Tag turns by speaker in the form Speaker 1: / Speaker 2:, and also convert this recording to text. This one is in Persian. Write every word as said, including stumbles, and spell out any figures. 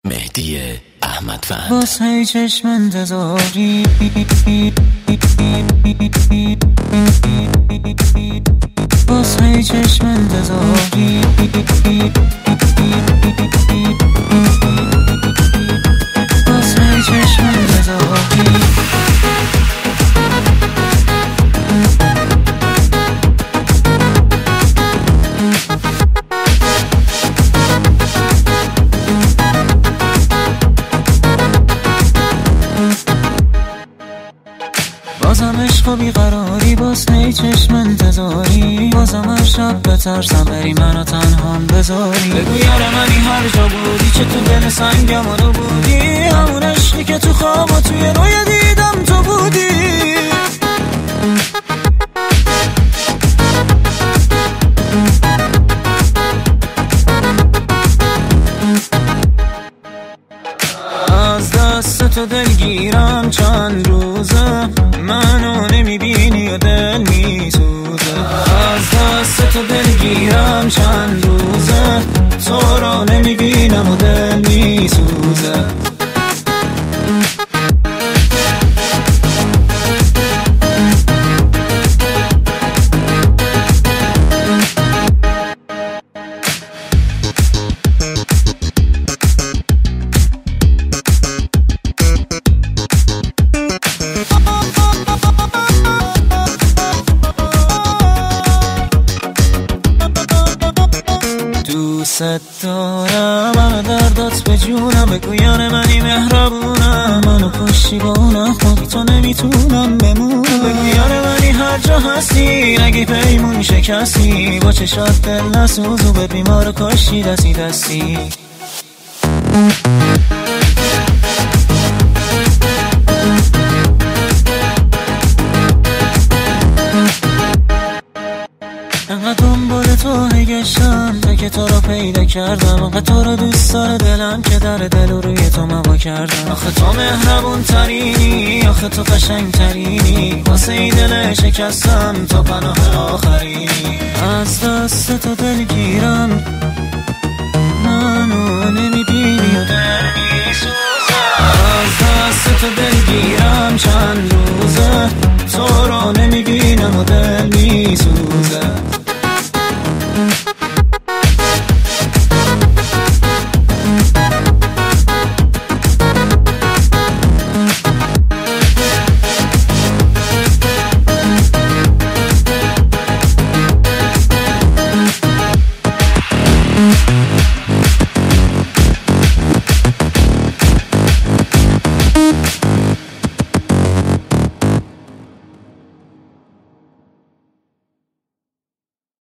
Speaker 1: مهدی احمدوند.
Speaker 2: واسه چشم انتظاری واسه چشم انتظاری واسه چشم انتظاری بازم عشق و بیقراری، باز هی چشم انتظاری، بازم هر شب بترسم بری منو تنهام بذاری. بگو یار منی هر جا بودی، چه تو دل سنگم رو بودی، همون عشقی که تو خواب و توی روی دیدم تو بودی. از دست تو دلگیرم چند روزه، منو نمیبینی و دل میسوزه. از دست تو دلگیرم چند روزه، تو رو نمیبینم و دل میسوزه. دوست دارم، منو دردات به جونم، بگو یار منی مهربونم، منو پشتیبانم، خودی تو نمیتونم بمونم. بگو یار منی هر جا هستی، اگه پیمون شکستی، با چشات دل نسوز و به بیمار کاشی دستی دستی. انقدر دنبال تو گشتم تا که تو رو پیدا کردم، انقدر تو رو دوست داره دلم که در دل و روی تو موا کردم. آخه تو مهربون ترینی، آخه تو قشنگ ترینی، واسه ای دل شکستم تو پناه آخرینی. از دست تو دلگیرم، منو نمی